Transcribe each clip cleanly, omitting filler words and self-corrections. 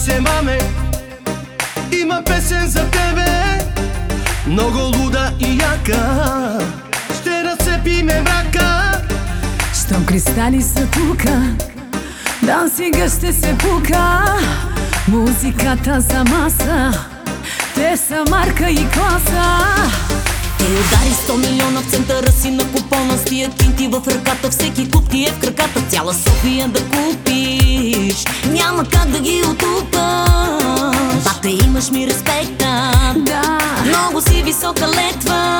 се, маме, има песен за тебе, много луда и яка. Ще разцепиме мрака. Щом кристали са тука, дансинга ще се пука. Музиката за маса, те са марка и класа. Те удари 100 милиона в центъра си на купона. С тия кинти в ръката, всеки куп ти е в краката. Цяла София да купиш, няма как да ги отупаш. Бате, имаш ми респекта, Да, много си висока летва.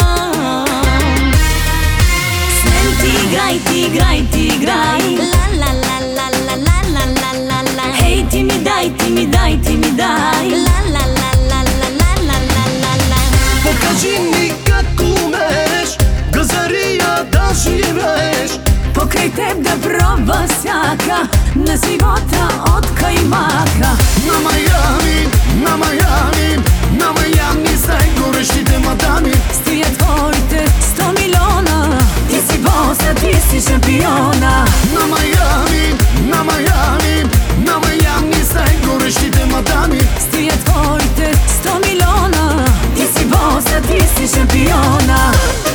С мен ти играй, ти играй, ти играй. Ла ла ла ла ла ла ла ла ла ла. Хей, ти ми дай, ти ми дай, ти ми дай. Ла ла ла ла ла ла ла ла ла ла. Покажи ми как умееш, газария да живееш. покрай теб да пробва всяка на живота от каймака. На Майами, на Майами, на Майами с най-горещите мадами. С тия твоите 100 милиона, ти си боса, ти си шампиона. На Майами, на Майами, на Майами с най-горещите мадами. С тия твоите 100 милиона, ти си боса, ти си шампиона.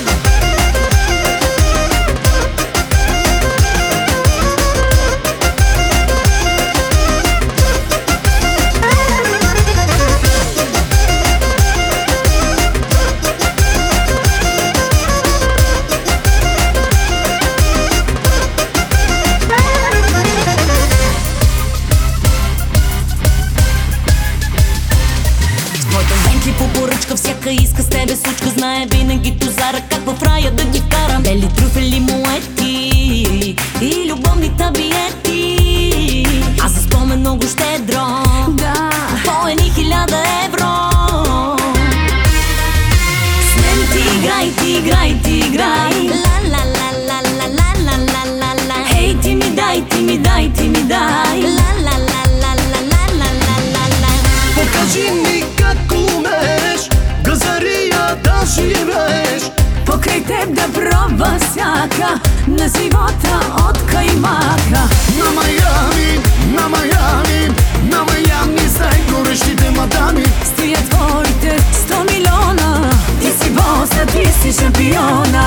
По поръчка всяка иска с тебе сучка. Знае винаги тузара как в рая да ги вкарам. Бели трюфели, муети и любовни табиети. Аз за спомен много щедро, Да, по едни 1000 евро. С мен ти играй, ти играй, ти играй. Ла ла ла ла ла ла ла ла ла ла. Хей, ти ми дай, ти ми дай, ти ми дай. Ла ла ла ла ла ла ла ла ла. Покажи ми как умееш, газария да живееш. покрай теб да пробва всяка на живота от каймака. На Майами, на Майами, на Майами с най-горещите мадами. С тия твоите 100 милиона, ти си боса, ти си шампиона.